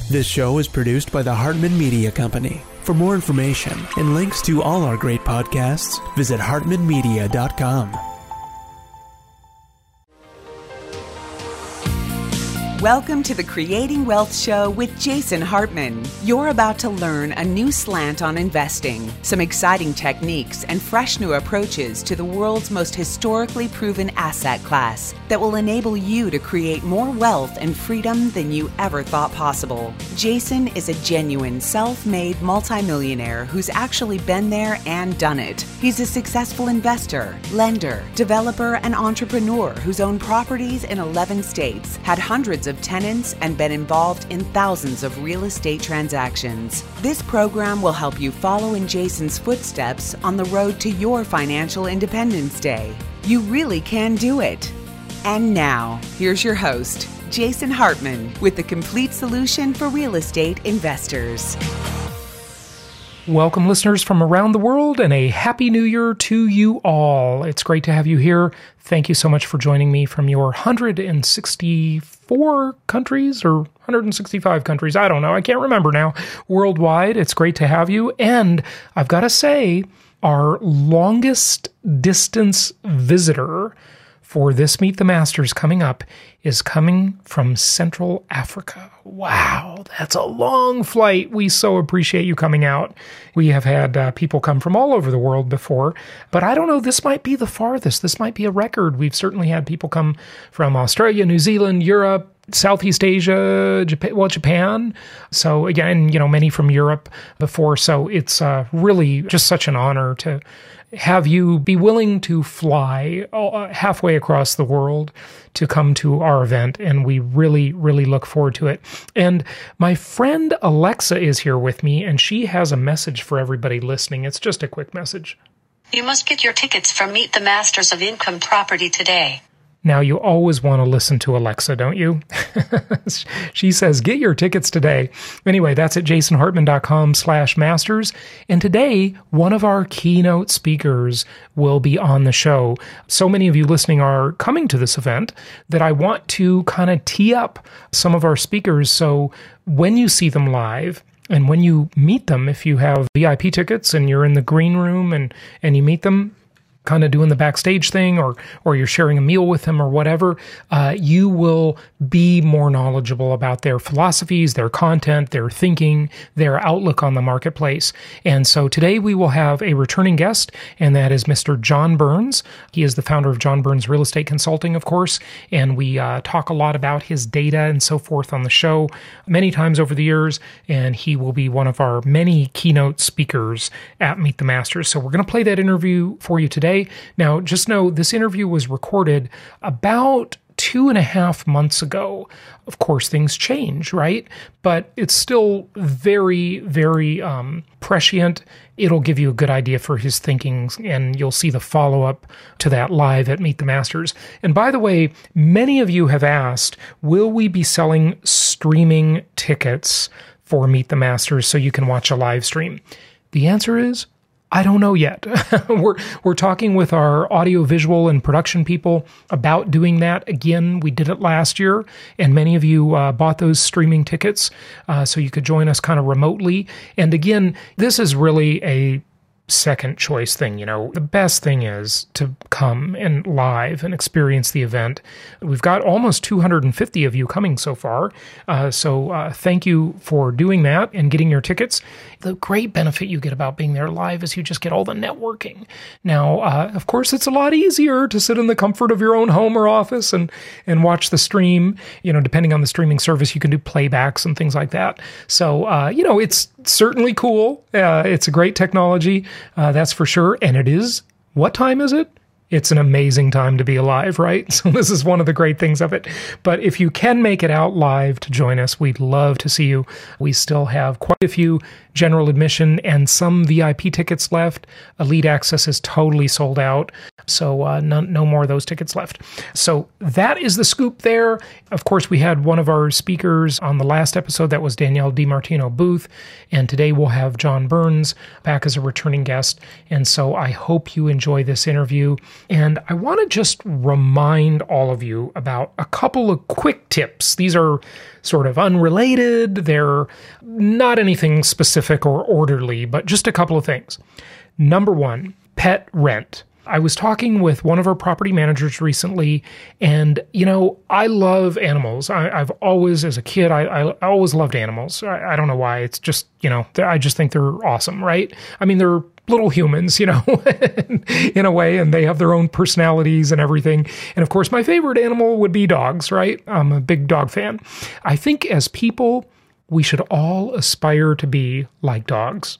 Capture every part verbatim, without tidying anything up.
This show is produced by the Hartman Media Company. For more information and links to all our great podcasts, visit hartman media dot com. Welcome to the Creating Wealth Show with Jason Hartman. You're about to learn a new slant on investing, some exciting techniques, and fresh new approaches to the world's most historically proven asset class that will enable you to create more wealth and freedom than you ever thought possible. Jason is a genuine self-made multimillionaire who's actually been there and done it. He's a successful investor, lender, developer, and entrepreneur who's owned properties in eleven states, had hundreds of tenants, and been involved in thousands of real estate transactions. This program will help you follow in Jason's footsteps on the road to your financial independence day. You really can do it. And now, here's your host, Jason Hartman, with the complete solution for real estate investors. Welcome, listeners from around the world, and a Happy New Year to you all. It's great to have you here. Thank you so much for joining me from your one hundred sixty-four countries or one hundred sixty-five countries. I don't know. I can't remember now. Worldwide, it's great to have you. And I've got to say, our longest distance visitor for this Meet the Masters coming up is coming from Central Africa. Wow, that's a long flight. We so appreciate you coming out. We have had uh, people come from all over the world before, but I don't know, this might be the farthest. This might be a record. We've certainly had people come from Australia, New Zealand, Europe, Southeast Asia, Japan, well, Japan. So again, you know, many from Europe before. So it's uh, really just such an honor to have you be willing to fly uh, halfway across the world to come to our event, and we really, really look forward to it. And my friend Alexa is here with me, and she has a message for everybody listening. It's just a quick message. You must get your tickets for Meet the Masters of Income Property today. Now, you always want to listen to Alexa, don't you? She says, get your tickets today. Anyway, that's at jasonhartman.com slash masters. And today, one of our keynote speakers will be on the show. So many of you listening are coming to this event that I want to kind of tee up some of our speakers. So when you see them live, and when you meet them, if you have V I P tickets and you're in the green room and, and you meet them, kind of doing the backstage thing, or or you're sharing a meal with them or whatever, uh, you will be more knowledgeable about their philosophies, their content, their thinking, their outlook on the marketplace. And so today we will have a returning guest, and that is Mister John Burns. He is the founder of John Burns Real Estate Consulting, of course, and we uh, talk a lot about his data and so forth on the show many times over the years, and he will be one of our many keynote speakers at Meet the Masters. So we're going to play that interview for you today. Now, just know this interview was recorded about two and a half months ago. Of course, things change, right? But it's still very, very um, prescient. It'll give you a good idea for his thinking, and you'll see the follow-up to that live at Meet the Masters. And by the way, many of you have asked, will we be selling streaming tickets for Meet the Masters so you can watch a live stream? The answer is, I don't know yet. we're we're talking with our audio, visual, and production people about doing that again. We did it last year, and many of you uh, bought those streaming tickets uh, so you could join us kind of remotely. And again, this is really a second choice thing. You know, the best thing is to come and live and experience the event. We've got almost two hundred fifty of you coming so far. Uh, so uh, thank you for doing that and getting your tickets. The great benefit you get about being there live is you just get all the networking. Now, uh, of course, it's a lot easier to sit in the comfort of your own home or office and, and watch the stream. You know, depending on the streaming service, you can do playbacks and things like that. So, uh, you know, it's certainly cool. Uh, it's a great technology, uh, that's for sure. And it is, what time is it? It's an amazing time to be alive, right? So this is one of the great things of it. But if you can make it out live to join us, we'd love to see you. We still have quite a few general admission and some V I P tickets left. Elite Access is totally sold out. So uh, no, no more of those tickets left. So that is the scoop there. Of course, we had one of our speakers on the last episode. That was Danielle DiMartino Booth. And today we'll have John Burns back as a returning guest. And so I hope you enjoy this interview. And I want to just remind all of you about a couple of quick tips. These are sort of unrelated. They're not anything specific or orderly, but just a couple of things. Number one, pet rent. I was talking with one of our property managers recently, and, you know, I love animals. I, I've always, as a kid, I, I always loved animals. I, I don't know why. It's just, you know, I just think they're awesome, right? I mean, they're little humans, you know, in a way, and they have their own personalities and everything. And of course, my favorite animal would be dogs, right? I'm a big dog fan. I think as people, we should all aspire to be like dogs.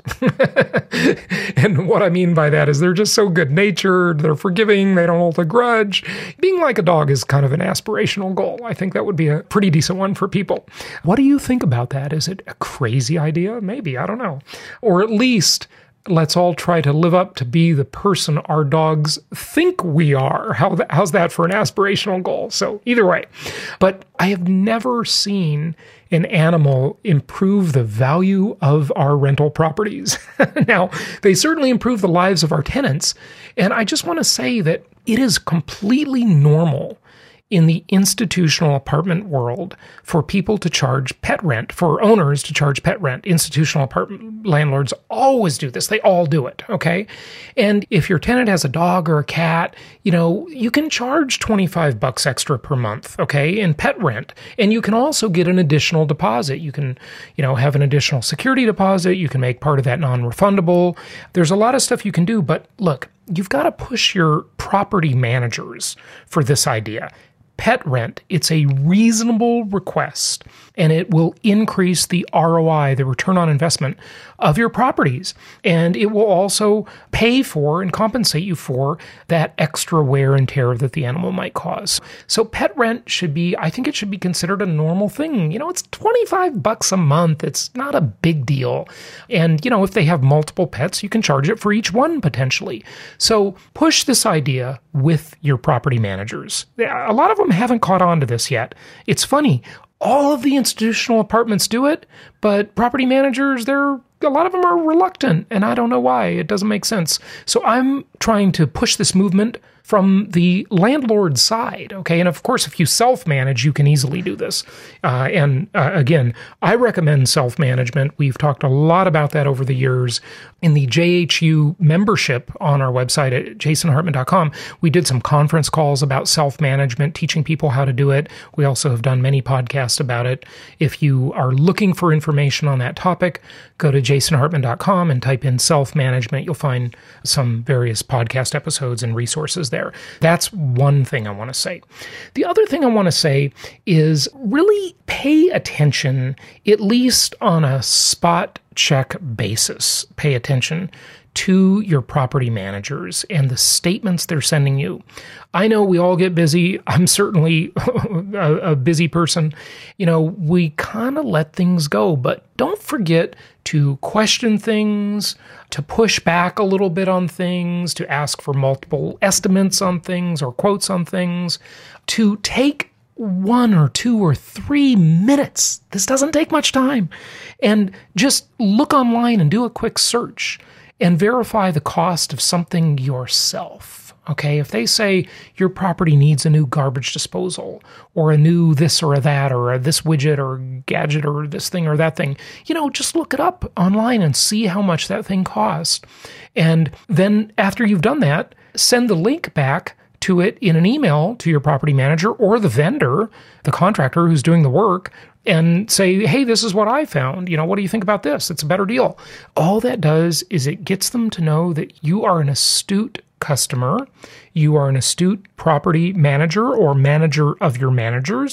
And what I mean by that is they're just so good-natured, they're forgiving, they don't hold a grudge. Being like a dog is kind of an aspirational goal. I think that would be a pretty decent one for people. What do you think about that? Is it a crazy idea? Maybe, I don't know. Or at least let's all try to live up to be the person our dogs think we are. How th- how's that for an aspirational goal? So either way. But I have never seen an animal improve the value of our rental properties. Now, they certainly improve the lives of our tenants. And I just want to say that it is completely normal in the institutional apartment world for people to charge pet rent, for owners to charge pet rent. Institutional apartment landlords always do this. They all do it, okay? And if your tenant has a dog or a cat, you know, you can charge twenty-five bucks extra per month, okay, in pet rent. And you can also get an additional deposit. You can, you know, have an additional security deposit. You can make part of that non-refundable. There's a lot of stuff you can do, but look, you've got to push your property managers for this idea. Pet rent, it's a reasonable request, and it will increase the R O I, the return on investment of your properties. And it will also pay for and compensate you for that extra wear and tear that the animal might cause. So pet rent should be, I think it should be considered a normal thing. You know, it's twenty-five bucks a month. It's not a big deal. And, you know, if they have multiple pets, you can charge it for each one potentially. So push this idea with your property managers. A lot of them haven't caught on to this yet. It's funny. All of the institutional apartments do it, but property managers, they're a lot of them are reluctant, and I don't know why. It doesn't make sense. So I'm trying to push this movement from the landlord side, okay? And of course, if you self-manage, you can easily do this. Uh, and uh, again, I recommend self-management. We've talked a lot about that over the years. In the J H U membership on our website at jason hartman dot com, we did some conference calls about self-management, teaching people how to do it. We also have done many podcasts about it. If you are looking for information on that topic, go to jason hartman dot com and type in self-management. You'll find some various podcast episodes and resources there. That's one thing I want to say. The other thing I want to say is really pay attention, at least on a spot check basis. Pay attention to your property managers and the statements they're sending you. I know we all get busy. I'm certainly a, a busy person. You know, we kind of let things go, but don't forget to question things, to push back a little bit on things, to ask for multiple estimates on things or quotes on things, to take one or two or three minutes. This doesn't take much time. And just look online and do a quick search and verify the cost of something yourself. Okay, if they say your property needs a new garbage disposal or a new this or a that or a this widget or gadget or this thing or that thing, you know, just look it up online and see how much that thing costs. And then after you've done that, send the link back to it in an email to your property manager or the vendor, the contractor who's doing the work, and say, hey, this is what I found. You know, what do you think about this? It's a better deal. All that does is it gets them to know that you are an astute customer, you are an astute property manager or manager of your managers,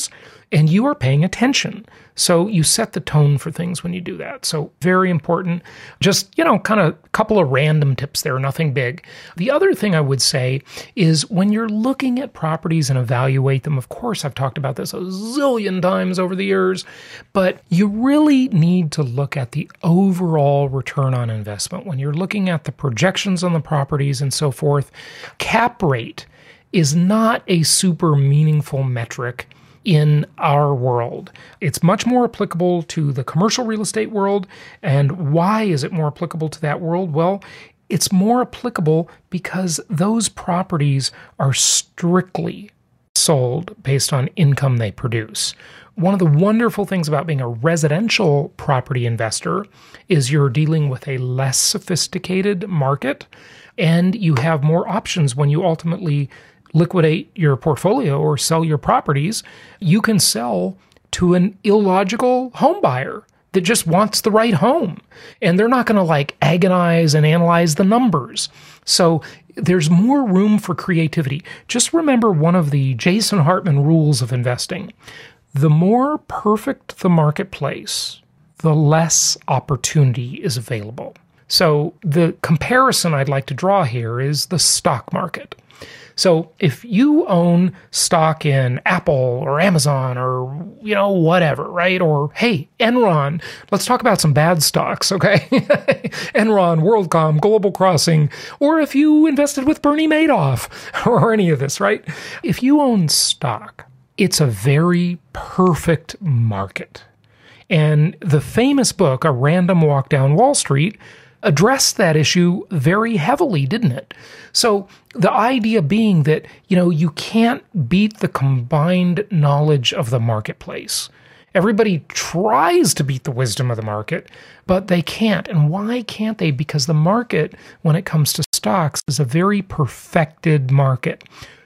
and you are paying attention. So you set the tone for things when you do that. So very important. Just, you know, kind of a couple of random tips there, nothing big. The other thing I would say is when you're looking at properties and evaluate them, of course, I've talked about this a zillion times over the years, but you really need to look at the overall return on investment. When you're looking at the projections on the properties and so forth, cap rate is not a super meaningful metric in our world. It's much more applicable to the commercial real estate world. And why is it more applicable to that world? Well, it's more applicable because those properties are strictly sold based on income they produce. One of the wonderful things about being a residential property investor is you're dealing with a less sophisticated market, and you have more options when you ultimately liquidate your portfolio or sell your properties. You can sell to an illogical home buyer that just wants the right home, and they're not going to like agonize and analyze the numbers. So there's more room for creativity. Just remember one of the Jason Hartman rules of investing. The more perfect the marketplace, the less opportunity is available. So the comparison I'd like to draw here is the stock market. So if you own stock in Apple or Amazon or, you know, whatever, right? Or, hey, Enron, let's talk about some bad stocks, okay? Enron, WorldCom, Global Crossing, or if you invested with Bernie Madoff or any of this, right? If you own stock, it's a very perfect market. And the famous book, A Random Walk Down Wall Street, addressed that issue very heavily, didn't it? So the idea being that, you know, you can't beat the combined knowledge of the marketplace. Everybody tries to beat the wisdom of the market, but they can't. And why can't they? Because the market, when it comes to stocks, is a very perfected market.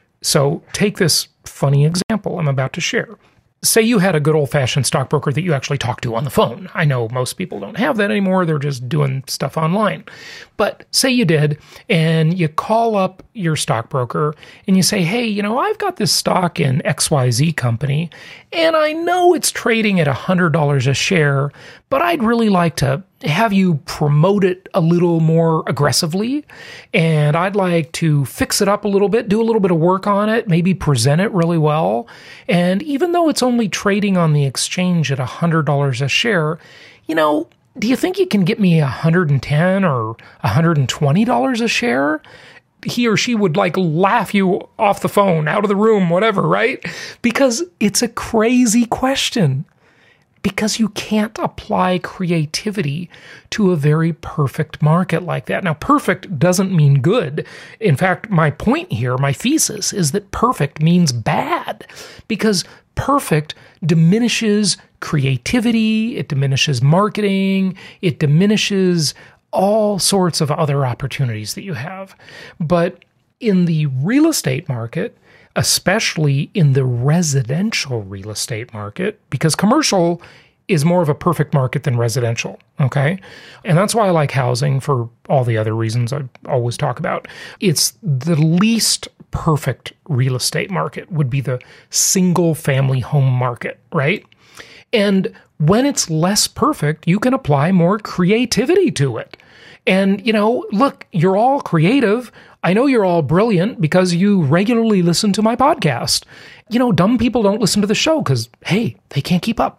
So take this funny example I'm about to share. Say you had a good old-fashioned stockbroker that you actually talk to on the phone. I know most people don't have that anymore. They're just doing stuff online. But say you did, and you call up your stockbroker, and you say, hey, you know, I've got this stock in X Y Z company, and I know it's trading at one hundred dollars a share, but I'd really like to have you promote it a little more aggressively, and I'd like to fix it up a little bit, do a little bit of work on it, maybe present it really well. And even though it's only trading on the exchange at one hundred dollars a share, you know, do you think you can get me one hundred ten dollars or one hundred twenty dollars a share? He or she would like laugh you off the phone, out of the room, whatever, right? Because it's a crazy question. Because you can't apply creativity to a very perfect market like that. Now, perfect doesn't mean good. In fact, my point here, my thesis, is that perfect means bad. Because perfect diminishes creativity, it diminishes marketing, it diminishes all sorts of other opportunities that you have. But in the real estate market, especially in the residential real estate market, because commercial is more of a perfect market than residential, okay? And that's why I like housing for all the other reasons I always talk about. It's the least perfect real estate market would be the single family home market, right? And when it's less perfect, you can apply more creativity to it. And, you know, look, you're all creative. I know you're all brilliant because you regularly listen to my podcast. You know, dumb people don't listen to the show because, hey, they can't keep up.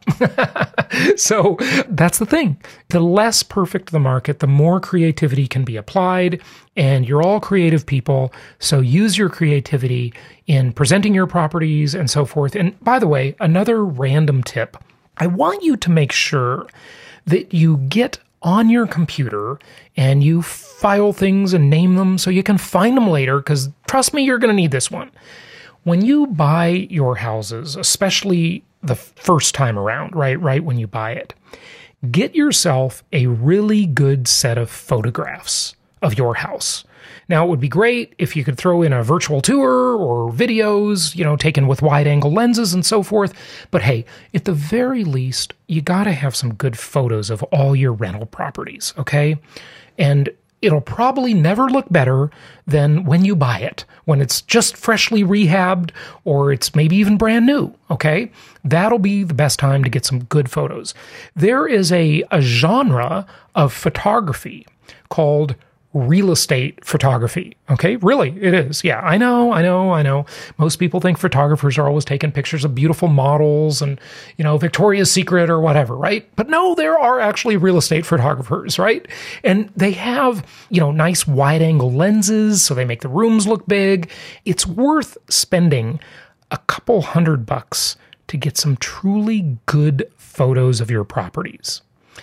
So that's the thing. The less perfect the market, the more creativity can be applied, and you're all creative people. So use your creativity in presenting your properties and so forth. And by the way, another random tip, I want you to make sure that you get on your computer and you file things and name them so you can find them later, because trust me, you're going to need this one. When you buy your houses, especially the first time around, right, right when you buy it, get yourself a really good set of photographs of your house. Now, it would be great if you could throw in a virtual tour or videos, you know, taken with wide-angle lenses and so forth. But hey, at the very least, you got to have some good photos of all your rental properties, okay? And it'll probably never look better than when you buy it, when it's just freshly rehabbed or it's maybe even brand new, okay? That'll be the best time to get some good photos. There is a, a genre of photography called real estate photography. Okay, really, it is. Yeah, I know, I know, I know. Most people think photographers are always taking pictures of beautiful models and, you know, Victoria's Secret or whatever, right? But no, there are actually real estate photographers, right? And they have, you know, nice wide angle lenses, so they make the rooms look big. It's worth spending a couple hundred bucks to get some truly good photos of your properties.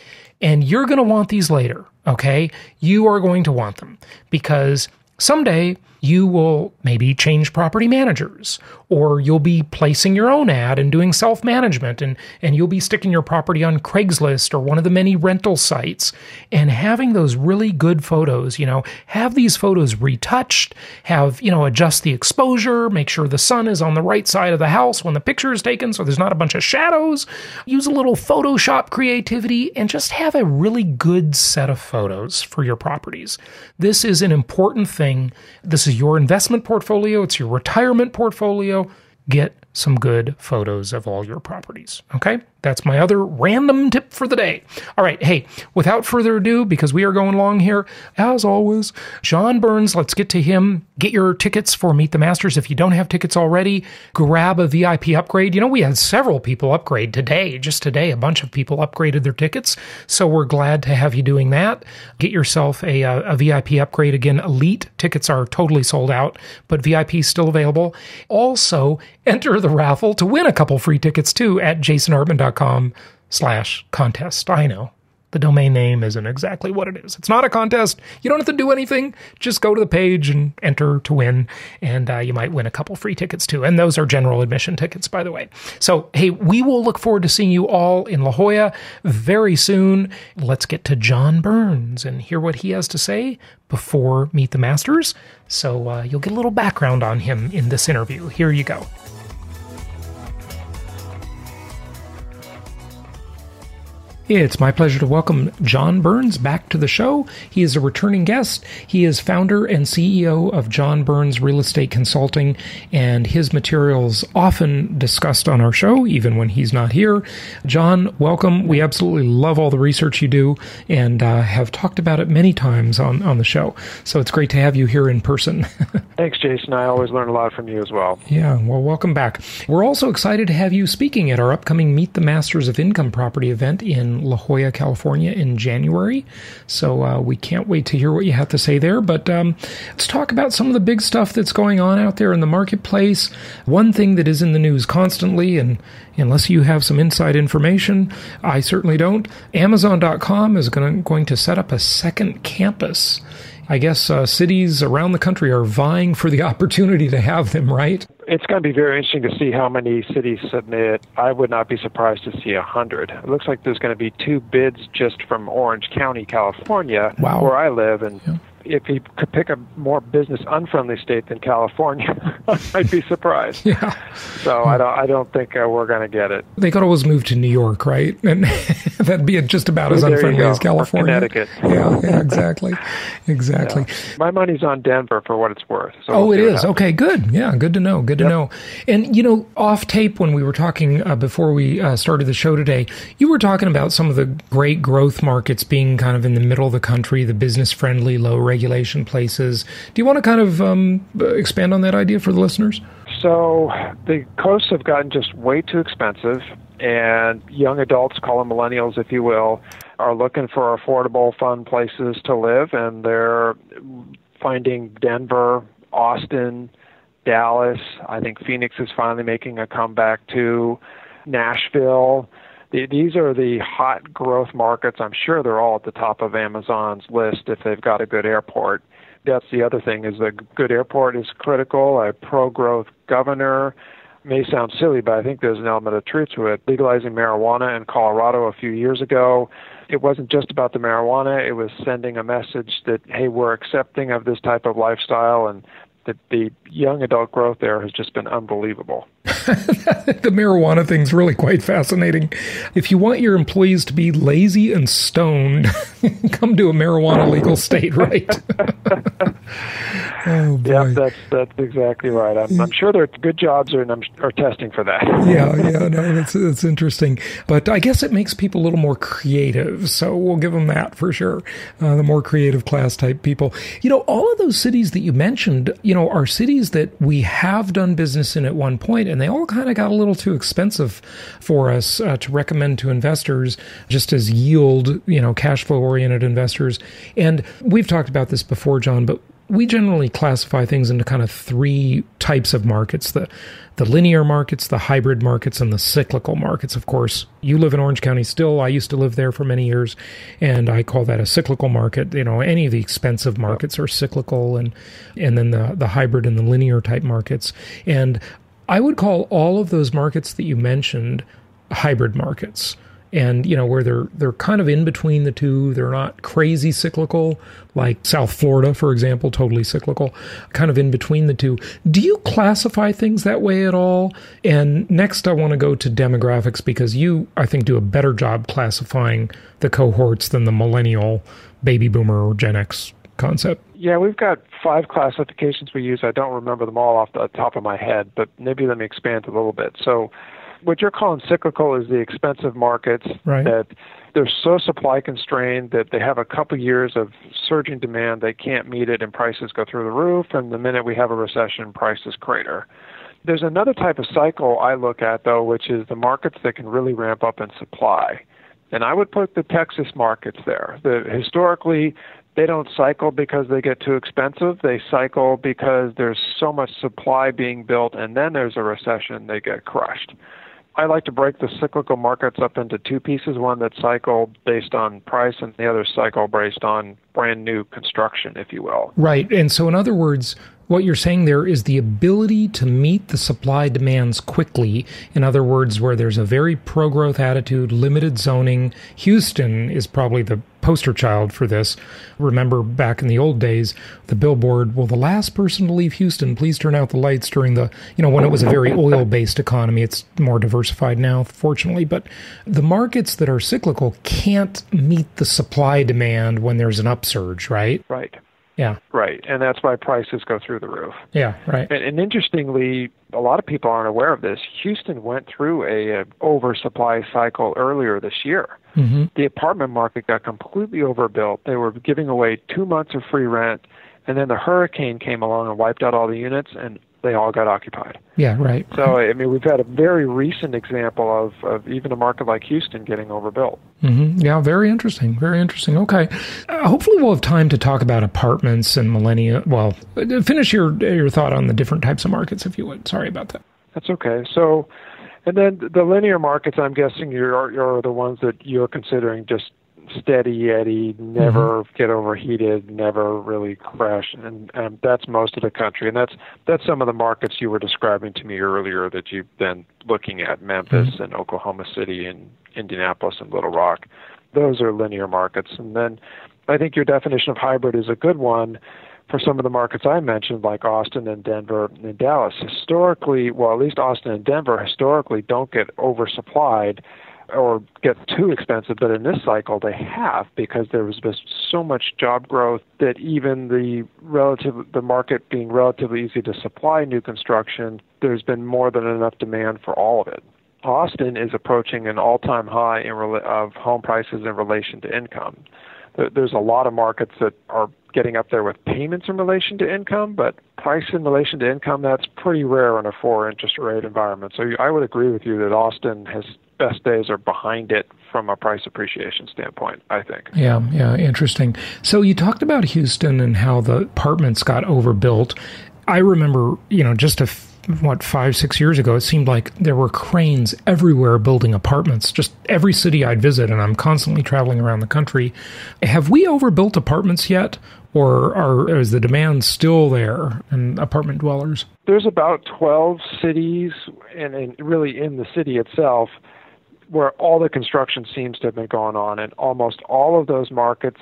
And you're going to want these later, okay? You are going to want them because someday you will maybe change property managers, or you'll be placing your own ad and doing self-management, and, and you'll be sticking your property on Craigslist or one of the many rental sites, and having those really good photos, you know, have these photos retouched, have, you know, adjust the exposure, make sure the sun is on the right side of the house when the picture is taken so there's not a bunch of shadows, use a little Photoshop creativity, and just have a really good set of photos for your properties. This is an important thing. This is your investment portfolio. It's your retirement portfolio. Get some good photos of all your properties. Okay? That's my other random tip for the day. All right. Hey, without further ado, because we are going long here, as always, John Burns, let's get to him. Get your tickets for Meet the Masters. If you don't have tickets already, grab a V I P upgrade. You know, we had several people upgrade today. Just today, a bunch of people upgraded their tickets. So we're glad to have you doing that. Get yourself a, a V I P upgrade. Again, Elite tickets are totally sold out, but V I P is still available. Also, enter the raffle to win a couple free tickets too at jason hartman dot com slash contest. I know the domain name isn't exactly what it is. It's not a contest. You don't have to do anything. Just go to the page and enter to win, and uh, you might win a couple free tickets too. And those are general admission tickets, by the way. So, hey, we will look forward to seeing you all in La Jolla very soon. Let's get to John Burns and hear what he has to say before Meet the Masters. So uh, you'll get a little background on him in this interview. Here you go. It's my pleasure to welcome John Burns back to the show. He is a returning guest. He is founder and C E O of John Burns Real Estate Consulting, and his materials often discussed on our show, even when he's not here. John, welcome. We absolutely love all the research you do and uh, have talked about it many times on, on the show. So it's great to have you here in person. Thanks, Jason. I always learn a lot from you as well. Yeah, well, welcome back. We're also excited to have you speaking at our upcoming Meet the Masters of Income Property event in La Jolla, California in January. So uh, we can't wait to hear what you have to say there. But um, let's talk about some of the big stuff that's going on out there in the marketplace. One thing that is in the news constantly, and unless you have some inside information, I certainly don't, Amazon dot com is gonna, going to set up a second campus. I guess uh, cities around the country are vying for the opportunity to have them, right? It's going to be very interesting to see how many cities submit. I would not be surprised to see a hundred. It looks like there's going to be two bids just from Orange County, California, wow. where I live, and yeah. If he could pick a more business unfriendly state than California, I'd be surprised. Yeah. So I don't. I don't think uh, we're going to get it. They could always move to New York, right? And that'd be just about as there unfriendly as California. Or Connecticut. Yeah. Yeah. Exactly. Exactly. Yeah. My money's on Denver for what it's worth. So oh, we'll it is. Okay. Good. Yeah. Good to know. Good to yep. know. And you know, off tape when we were talking uh, before we uh, started the show today, you were talking about some of the great growth markets being kind of in the middle of the country, the business friendly, low regulation places. Do you want to kind of um, expand on that idea for the listeners? So the coasts have gotten just way too expensive, and young adults, call them millennials if you will, are looking for affordable, fun places to live, and they're finding Denver, Austin, Dallas. I think Phoenix is finally making a comeback too. Nashville. These are the hot growth markets. I'm sure they're all at the top of Amazon's list if they've got a good airport. That's the other thing, is a good airport is critical. A pro-growth governor may sound silly, but I think there's an element of truth to it. Legalizing marijuana in Colorado a few years ago, it wasn't just about the marijuana. It was sending a message that, hey, we're accepting of this type of lifestyle, and that the young adult growth there has just been unbelievable. The marijuana thing's really quite fascinating. If you want your employees to be lazy and stoned, come to a marijuana legal state, right? Oh, boy. Yeah, that's that's exactly right. I'm, I'm sure there are good jobs are, and I'm, are testing for that. yeah, yeah, no, that's that's interesting. But I guess it makes people a little more creative, so we'll give them that for sure. Uh, the more creative class type people. You know, all of those cities that you mentioned, you know, are cities that we have done business in at one point, and they all kind of got a little too expensive for us uh, to recommend to investors, just as yield, you know, cash flow oriented investors. And we've talked about this before, John, but we generally classify things into kind of three types of markets, the the linear markets, the hybrid markets, and the cyclical markets. Of course, you live in Orange County still. I used to live there for many years, and I call that a cyclical market. You know, any of the expensive markets are cyclical, and and then the, the hybrid and the linear type markets. And I would call all of those markets that you mentioned hybrid markets. And, you know, where they're they're kind of in between the two. They're not crazy cyclical, like South Florida, for example, totally cyclical, kind of in between the two. Do you classify things that way at all? And next, I want to go to demographics, because you, I think, do a better job classifying the cohorts than the millennial, baby boomer, or Gen X concept. Yeah, we've got five classifications we use. I don't remember them all off the top of my head, but maybe let me expand a little bit. So what you're calling cyclical is the expensive markets, right, that they're so supply constrained that they have a couple years of surging demand, they can't meet it, and prices go through the roof, and the minute we have a recession, prices crater. There's another type of cycle I look at, though, which is the markets that can really ramp up in supply. And I would put the Texas markets there. The, historically, they don't cycle because they get too expensive. They cycle because there's so much supply being built, and then there's a recession, they get crushed. I like to break the cyclical markets up into two pieces, one that's cycle based on price and the other cycle based on brand new construction, if you will. Right. And so in other words, what you're saying there is the ability to meet the supply demands quickly. In other words, where there's a very pro-growth attitude, limited zoning. Houston is probably the poster child for this. Remember back in the old days, the billboard, well, the last person to leave Houston, please turn out the lights during the, you know, when it was a very oil-based economy. It's more diversified now, fortunately. But the markets that are cyclical can't meet the supply demand when there's an upsurge, right? Right. Yeah. Right. And that's why prices go through the roof. Yeah, right. And, and interestingly, a lot of people aren't aware of this. Houston went through a, a oversupply cycle earlier this year. Mm-hmm. The apartment market got completely overbuilt. They were giving away two months of free rent, and then the hurricane came along and wiped out all the units, and they all got occupied. Yeah, right. So, I mean, we've had a very recent example of, of even a market like Houston getting overbuilt. Mm-hmm. Yeah, very interesting. Very interesting. Okay. Uh, hopefully we'll have time to talk about apartments and millennia. Well, finish your your thought on the different types of markets, if you would. Sorry about that. That's okay. So, and then the linear markets, I'm guessing you're, you're the ones that you're considering just steady Eddie, never mm-hmm. get overheated, never really crash, and, and that's most of the country. And that's that's some of the markets you were describing to me earlier that you've been looking at, Memphis mm-hmm. and Oklahoma City and Indianapolis and Little Rock. Those are linear markets. And then I think your definition of hybrid is a good one for some of the markets I mentioned, like Austin and Denver and Dallas. Historically, well, at least Austin and Denver historically don't get oversupplied or get too expensive, but in this cycle they have, because there was just so much job growth that even the relative the market being relatively easy to supply new construction, there's been more than enough demand for all of it. Austin is approaching an all-time high in rela- of home prices in relation to income. There's a lot of markets that are getting up there with payments in relation to income, but price in relation to income, that's pretty rare in a four interest rate environment. So I would agree with you that Austin has best days are behind it from a price appreciation standpoint, I think. Yeah, yeah, interesting. So you talked about Houston and how the apartments got overbuilt. I remember, you know, just a what, five, six years ago, it seemed like there were cranes everywhere building apartments, just every city I'd visit, and I'm constantly traveling around the country. Have we overbuilt apartments yet, or are, is the demand still there in apartment dwellers? There's about twelve cities, and, and really in the city itself, where all the construction seems to have been going on, and almost all of those markets,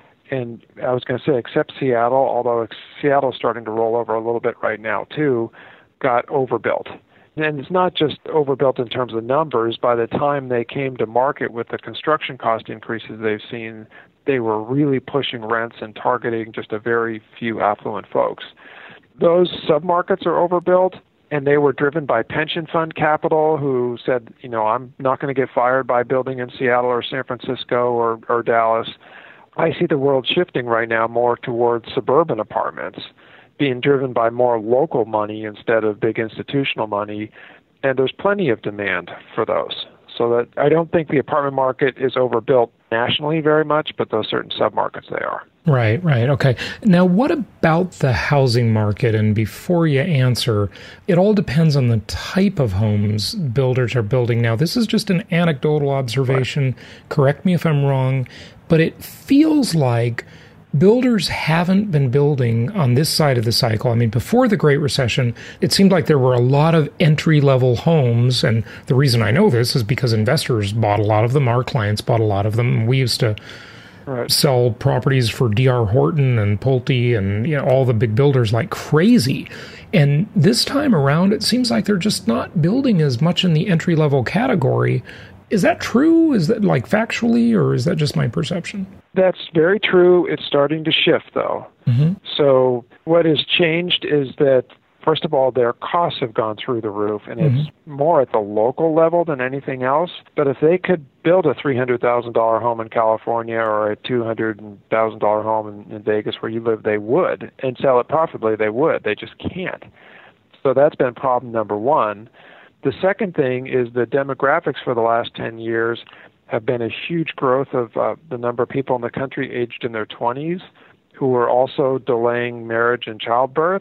and I was going to say except Seattle, although Seattle's starting to roll over a little bit right now too, got overbuilt. And it's not just overbuilt in terms of numbers. By the time they came to market with the construction cost increases they've seen, they were really pushing rents and targeting just a very few affluent folks. Those submarkets are overbuilt, and they were driven by pension fund capital who said, you know, I'm not going to get fired by building in Seattle or San Francisco or, or Dallas. I see the world shifting right now more towards suburban apartments, being driven by more local money instead of big institutional money, and there's plenty of demand for those. So that I don't think the apartment market is overbuilt nationally very much, but those certain submarkets they are. Right, right. Okay. Now, what about the housing market? And before you answer, it all depends on the type of homes builders are building now. This is just an anecdotal observation. Right. Correct me if I'm wrong, but it feels like builders haven't been building on this side of the cycle. I mean, before the Great Recession, it seemed like there were a lot of entry-level homes. And the reason I know this is because investors bought a lot of them. Our clients bought a lot of them. We used to right. sell properties for D R Horton and Pulte and, you know, all the big builders like crazy. And this time around, it seems like they're just not building as much in the entry-level category. Is that true? Is that like factually, or is that just my perception? That's very true. It's starting to shift, though. Mm-hmm. So what has changed is that, first of all, their costs have gone through the roof, and mm-hmm. it's more at the local level than anything else. But if they could build a three hundred thousand dollars home in California or a two hundred thousand dollars home in, in Vegas where you live, they would, and sell it profitably, they would. They just can't. So that's been problem number one. The second thing is the demographics for the last ten years have been a huge growth of uh, the number of people in the country aged in their twenties who were also delaying marriage and childbirth.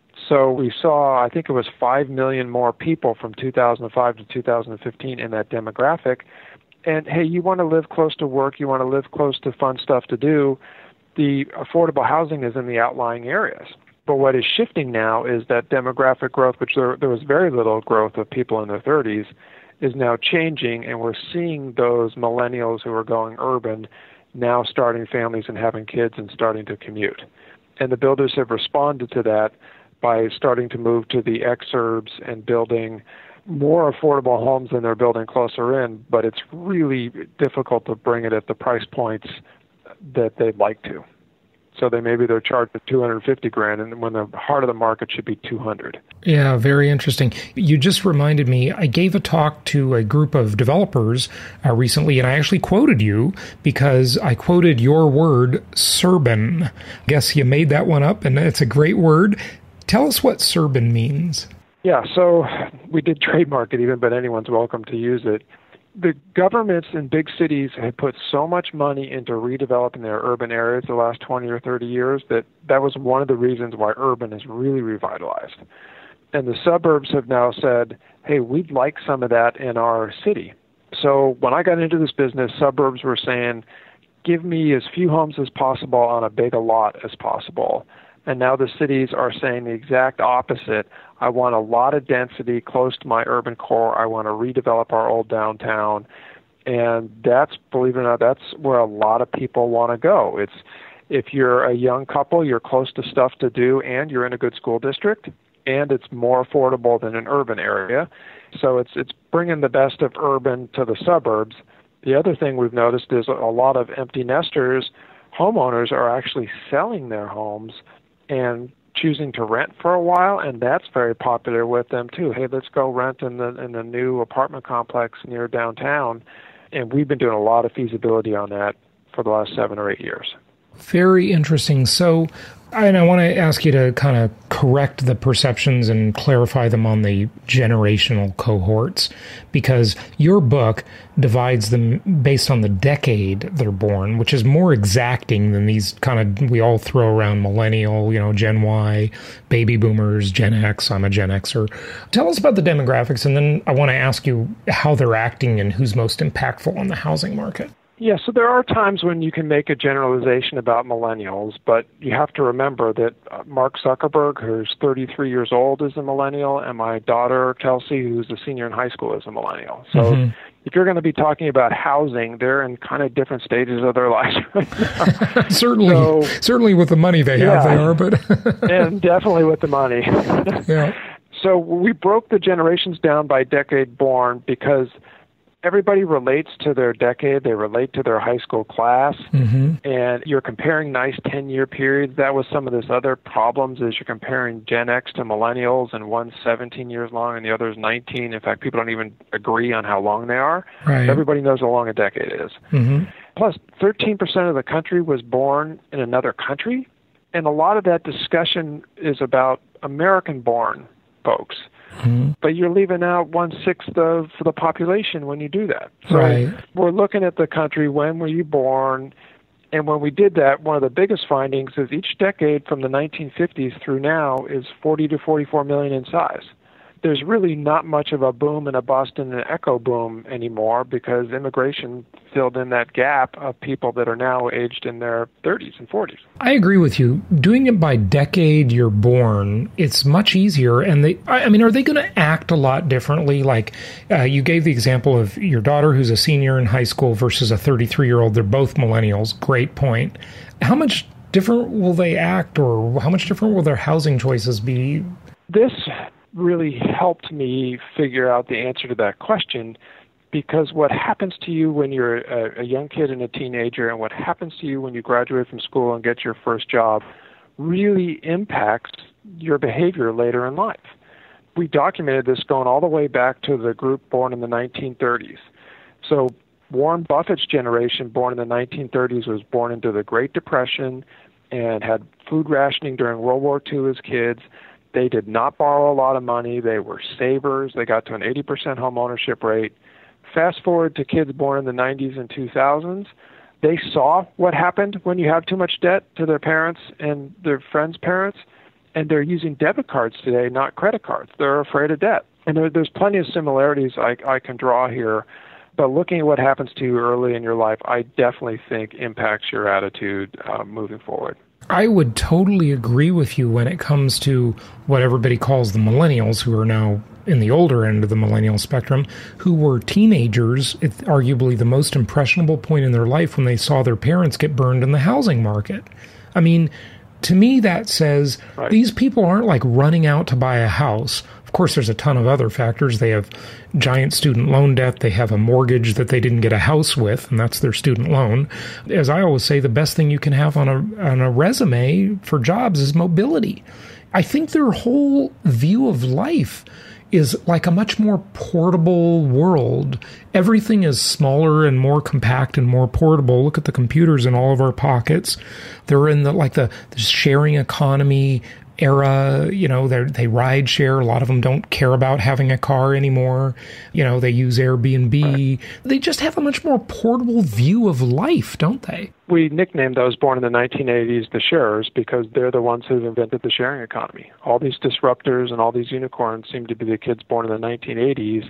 So we saw, I think it was five million more people from two thousand five to two thousand fifteen in that demographic. And hey, you want to live close to work, you want to live close to fun stuff to do, the affordable housing is in the outlying areas. But what is shifting now is that demographic growth, which there, there was very little growth of people in their thirties, is now changing, and we're seeing those millennials who are going urban now starting families and having kids and starting to commute. And the builders have responded to that by starting to move to the exurbs and building more affordable homes than they're building closer in, but it's really difficult to bring it at the price points that they'd like to. So they maybe they're charged at two hundred fifty grand, and when the heart of the market should be two hundred. Yeah, very interesting. You just reminded me, I gave a talk to a group of developers uh, recently, and I actually quoted you because I quoted your word, suburban. I guess you made that one up, and it's a great word. Tell us what suburban means. Yeah, so we did trademark it even, but anyone's welcome to use it. The governments in big cities have put so much money into redeveloping their urban areas the last twenty or thirty years that that was one of the reasons why urban is really revitalized. And the suburbs have now said, hey, we'd like some of that in our city. So when I got into this business, suburbs were saying, give me as few homes as possible on a big a lot as possible. And now the cities are saying the exact opposite. I want a lot of density close to my urban core. I want to redevelop our old downtown. And that's, believe it or not, that's where a lot of people want to go. It's if you're a young couple, you're close to stuff to do, and you're in a good school district, and it's more affordable than an urban area. So it's it's bringing the best of urban to the suburbs. The other thing we've noticed is a lot of empty nesters, homeowners are actually selling their homes and choosing to rent for a while, and that's very popular with them too. Hey, let's go rent in the in the new apartment complex near downtown. And we've been doing a lot of feasibility on that for the last seven or eight years. Very interesting. So, and I want to ask you to kind of correct the perceptions and clarify them on the generational cohorts, because your book divides them based on the decade they're born, which is more exacting than these kind of, we all throw around millennial, you know, Gen Y, baby boomers, Gen X. I'm a Gen Xer. Tell us about the demographics, and then I want to ask you how they're acting and who's most impactful on the housing market. Yeah, so there are times when you can make a generalization about millennials, but you have to remember that Mark Zuckerberg, who's thirty-three years old, is a millennial, and my daughter, Kelsey, who's a senior in high school, is a millennial. So mm-hmm. if you're going to be talking about housing, they're in kind of different stages of their lives right now. certainly, so, certainly with the money they have, yeah, they are, but... and definitely with the money. yeah. So we broke the generations down by decade born because everybody relates to their decade. They relate to their high school class. Mm-hmm. And you're comparing nice ten-year periods. That was some of this other problems is you're comparing Gen X to millennials, and one's seventeen years long and the other's nineteen. In fact, people don't even agree on how long they are. Right. Everybody knows how long a decade is. Mm-hmm. Plus, thirteen percent of the country was born in another country. And a lot of that discussion is about American-born folks. Mm-hmm. But you're leaving out one-sixth of the population when you do that. So right. We're looking at the country, when were you born? And when we did that, one of the biggest findings is each decade from the nineteen fifties through now is forty to forty-four million in size. There's really not much of a boom and a bust and an echo boom anymore because immigration filled in that gap of people that are now aged in their thirties and forties. I agree with you. Doing it by decade you're born, it's much easier. And they, I mean, are they going to act a lot differently? Like uh, you gave the example of your daughter who's a senior in high school versus a thirty-three-year-old. They're both millennials. Great point. How much different will they act, or how much different will their housing choices be? This really helped me figure out the answer to that question, because what happens to you when you're a, a young kid and a teenager, and what happens to you when you graduate from school and get your first job really impacts your behavior later in life. We documented this going all the way back to the group born in the nineteen thirties. So Warren Buffett's generation, born in the nineteen thirties, was born into the Great Depression and had food rationing during World War Two as kids. They did not borrow a lot of money. They were savers. They got to an eighty percent home ownership rate. Fast forward to kids born in the nineties and two thousands. They saw what happened when you have too much debt to their parents and their friends' parents, and they're using debit cards today, not credit cards. They're afraid of debt. And there, there's plenty of similarities I, I can draw here, but looking at what happens to you early in your life, I definitely think impacts your attitude uh, moving forward. I would totally agree with you when it comes to what everybody calls the millennials, who are now in the older end of the millennial spectrum, who were teenagers at arguably the most impressionable point in their life when they saw their parents get burned in the housing market. I mean, to me, that says right. These people aren't like running out to buy a house. Of course, there's a ton of other factors. They have giant student loan debt. They have a mortgage that they didn't get a house with, and that's their student loan. As I always say, the best thing you can have on a on a resume for jobs is mobility. I think their whole view of life is like a much more portable world. Everything is smaller and more compact and more portable. Look at the computers in all of our pockets. They're in the like the, the sharing economy era. You know, they they ride share. A lot of them don't care about having a car anymore. You know, they use Airbnb. They just have a much more portable view of life, don't they? We nicknamed those born in the nineteen eighties the sharers because they're the ones who've invented the sharing economy. All these disruptors and all these unicorns seem to be the kids born in the nineteen eighties.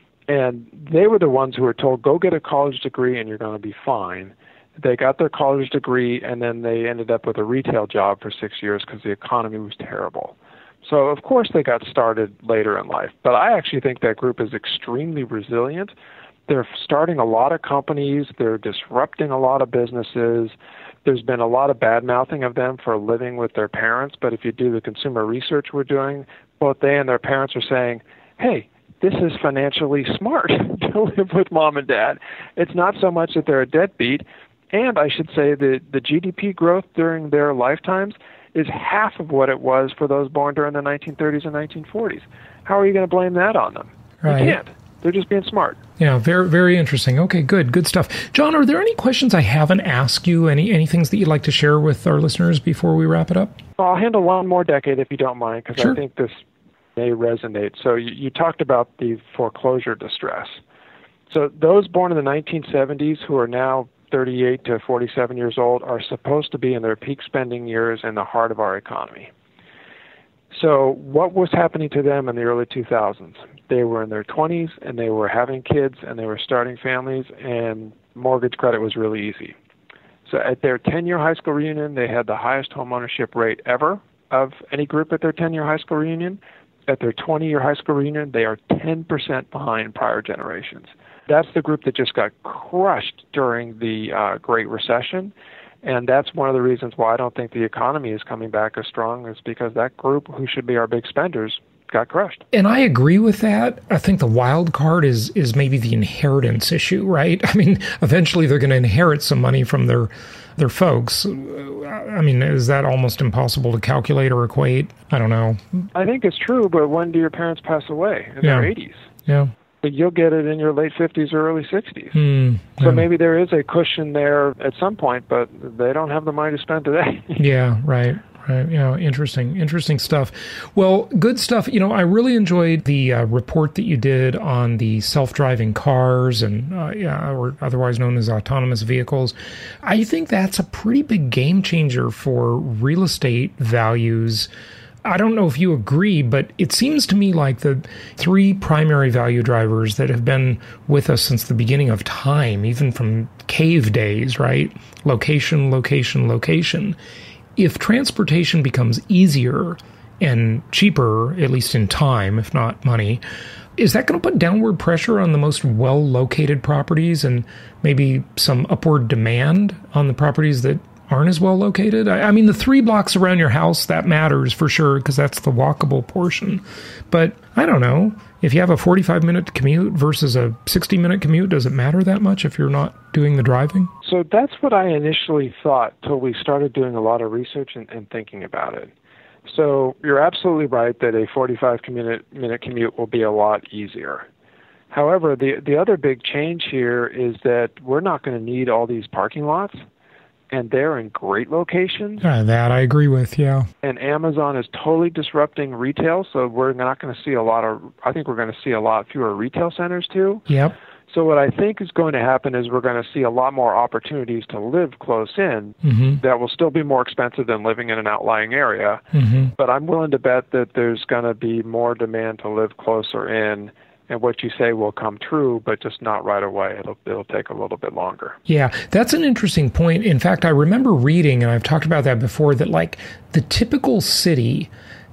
And they were the ones who were told, go get a college degree and you're going to be fine. They got their college degree, and then they ended up with a retail job for six years because the economy was terrible. So, of course, they got started later in life. But I actually think that group is extremely resilient. They're starting a lot of companies. They're disrupting a lot of businesses. There's been a lot of bad-mouthing of them for living with their parents. But if you do the consumer research we're doing, both they and their parents are saying, hey, this is financially smart to live with mom and dad. It's not so much that they're a deadbeat. And I should say that the G D P growth during their lifetimes is half of what it was for those born during the nineteen thirties and nineteen forties. How are you going to blame that on them? Right. You can't. They're just being smart. Yeah, very, very interesting. Okay, good, good stuff. John, are there any questions I haven't asked you? Any, any things that you'd like to share with our listeners before we wrap it up? Well, I'll handle one more decade if you don't mind, because sure. I think this may resonate. So you, you talked about the foreclosure distress. So those born in the nineteen seventies who are now thirty-eight to forty-seven years old are supposed to be in their peak spending years in the heart of our economy. So what was happening to them in the early two thousands? They were in their twenties, and they were having kids, and they were starting families, and mortgage credit was really easy. So at their ten-year high school reunion, they had the highest home ownership rate ever of any group at their ten-year high school reunion. At their twenty-year high school reunion, they are ten percent behind prior generations. That's the group that just got crushed during the uh, Great Recession, and that's one of the reasons why I don't think the economy is coming back as strong, is because that group, who should be our big spenders, got crushed. And I agree with that. I think the wild card is is maybe the inheritance issue, right? I mean, eventually they're going to inherit some money from their their folks. I mean, is that almost impossible to calculate or equate? I don't know. I think it's true, but when do your parents pass away? In Yeah. their eighties? Yeah. But you'll get it in your late fifties or early sixties. Hmm. So Yeah. maybe there is a cushion there at some point, but they don't have the money to spend today. Yeah, right. Right. Yeah. Interesting. Interesting stuff. Well, good stuff. You know, I really enjoyed the uh, report that you did on the self-driving cars and, uh, yeah, or otherwise known as autonomous vehicles. I think that's a pretty big game changer for real estate values. I don't know if you agree, but it seems to me like the three primary value drivers that have been with us since the beginning of time, even from cave days, right? Location, location, location. If transportation becomes easier and cheaper, at least in time, if not money, is that going to put downward pressure on the most well-located properties and maybe some upward demand on the properties that aren't as well located? I, I mean, the three blocks around your house, that matters for sure because that's the walkable portion. But I don't know. If you have a forty-five minute commute versus a sixty minute commute, does it matter that much if you're not doing the driving? So that's what I initially thought till we started doing a lot of research and, and thinking about it. So you're absolutely right that a forty-five minute, minute commute will be a lot easier. However, the the other big change here is that we're not going to need all these parking lots, and they're in great locations. Uh, that I agree with, yeah. And Amazon is totally disrupting retail, so we're not going to see a lot of, I think we're going to see a lot fewer retail centers too. Yep. So what I think is going to happen is we're going to see a lot more opportunities to live close in Mm-hmm. that will still be more expensive than living in an outlying area. Mm-hmm. But I'm willing to bet that there's going to be more demand to live closer in, and what you say will come true, but just not right away. It'll it'll take a little bit longer. Yeah, that's an interesting point. In fact, I remember reading, and I've talked about that before, that like the typical city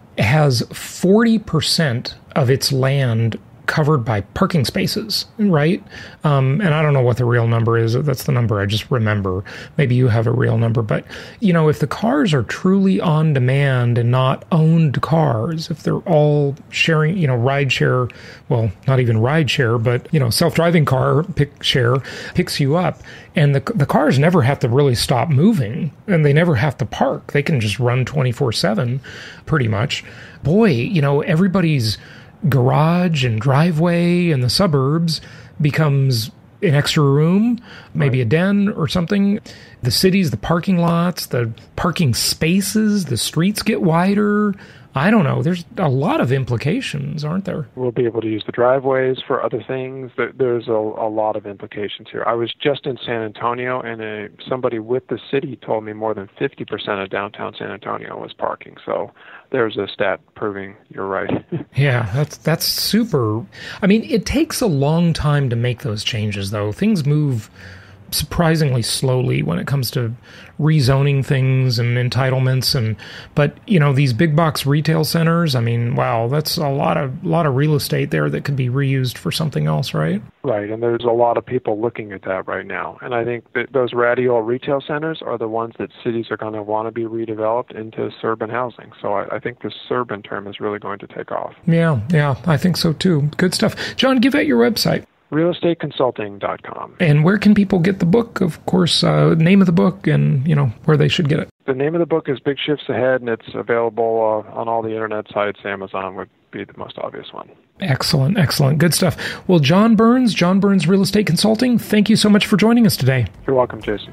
has forty percent of its land covered by parking spaces, right? Um, and I don't know what the real number is. That's the number I just remember. Maybe you have a real number. But, you know, if the cars are truly on demand and not owned cars, if they're all sharing, you know, ride share, well, not even ride share, but, you know, self-driving car pick share picks you up. And the the cars never have to really stop moving, and they never have to park. They can just run twenty-four seven pretty much. Boy, you know, everybody's garage and driveway in the suburbs becomes an extra room, maybe a den or something. The cities, the parking lots, the parking spaces, the streets get wider. I don't know. There's a lot of implications, aren't there? We'll be able to use the driveways for other things. There's a, a lot of implications here. I was just in San Antonio, and a, somebody with the city told me more than fifty percent of downtown San Antonio was parking. So there's a stat proving you're right. Yeah, that's that's super. I mean, it takes a long time to make those changes, though. Things move surprisingly slowly when it comes to rezoning things and entitlements, and but you know, these big box retail centers, I mean, wow, that's a lot of lot of real estate there that could be reused for something else, right? Right, and there's a lot of people looking at that right now. And I think that those ratty old retail centers are the ones that cities are going to want to be redeveloped into suburban housing. So I, I think the suburban term is really going to take off. Yeah, yeah, I think so too. Good stuff. John, give out your website. real estate consulting dot com. And where can people get the book? Of course, uh, name of the book and, you know, where they should get it. The name of the book is Big Shifts Ahead, and it's available uh, on all the internet sites. Amazon would be the most obvious one. Excellent, excellent. Good stuff. Well, John Burns, John Burns Real Estate Consulting, thank you so much for joining us today. You're welcome, Jason.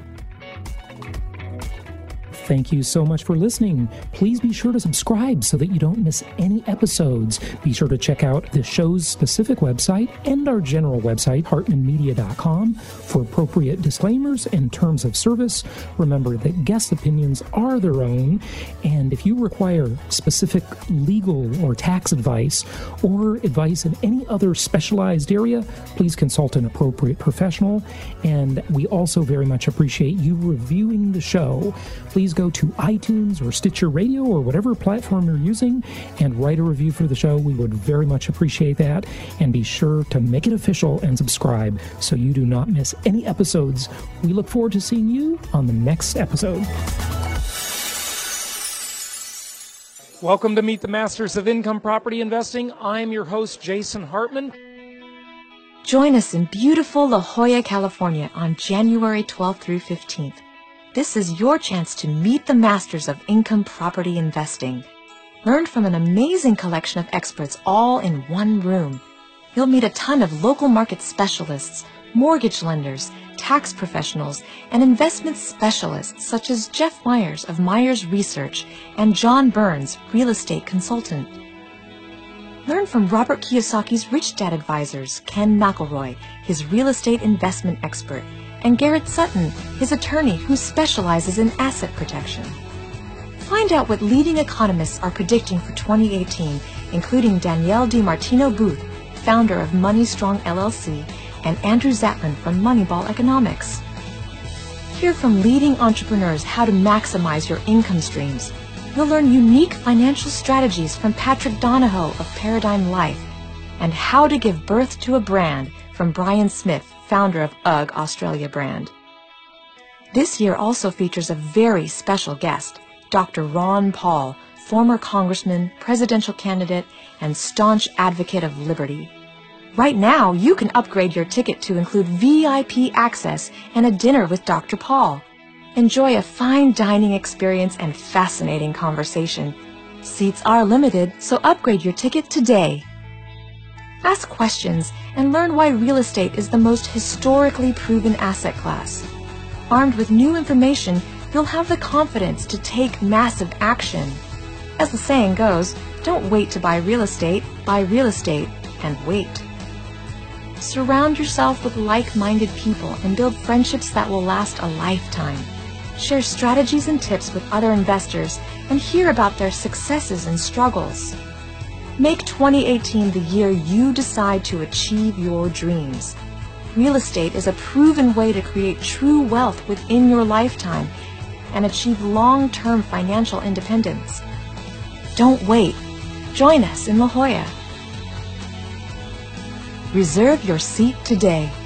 Thank you so much for listening. Please be sure to subscribe so that you don't miss any episodes. Be sure to check out the show's specific website and our general website, hartman media dot com, for appropriate disclaimers and terms of service. Remember that guest opinions are their own, and if you require specific legal or tax advice or advice in any other specialized area, please consult an appropriate professional. And we also very much appreciate you reviewing the show. Please go to iTunes or Stitcher Radio or whatever platform you're using and write a review for the show. We would very much appreciate that. And be sure to make it official and subscribe so you do not miss any episodes. We look forward to seeing you on the next episode. Welcome to Meet the Masters of Income Property Investing. I'm your host, Jason Hartman. Join us in beautiful La Jolla, California on January twelfth through fifteenth. This is your chance to meet the masters of income property investing. Learn from an amazing collection of experts all in one room. You'll meet a ton of local market specialists, mortgage lenders, tax professionals, and investment specialists such as Jeff Myers of Myers Research and John Burns, real estate consultant. Learn from Robert Kiyosaki's Rich Dad advisors, Ken McElroy, his real estate investment expert, and Garrett Sutton, his attorney who specializes in asset protection. Find out what leading economists are predicting for twenty eighteen, including Danielle DiMartino Booth, founder of Money Strong L L C, and Andrew Zatlin from Moneyball Economics. Hear from leading entrepreneurs how to maximize your income streams. You'll learn unique financial strategies from Patrick Donahoe of Paradigm Life, and how to give birth to a brand from Brian Smith, founder of U G G Australia brand. This year also features a very special guest, Doctor Ron Paul, former congressman, presidential candidate, and staunch advocate of liberty. Right now, you can upgrade your ticket to include V I P access and a dinner with Doctor Paul. Enjoy a fine dining experience and fascinating conversation. Seats are limited, so upgrade your ticket today. Ask questions and learn why real estate is the most historically proven asset class. Armed with new information, you'll have the confidence to take massive action. As the saying goes, don't wait to buy real estate, buy real estate and wait. Surround yourself with like-minded people and build friendships that will last a lifetime. Share strategies and tips with other investors and hear about their successes and struggles. Make twenty eighteen the year you decide to achieve your dreams. Real estate is a proven way to create true wealth within your lifetime and achieve long-term financial independence. Don't wait. Join us in La Jolla. Reserve your seat today.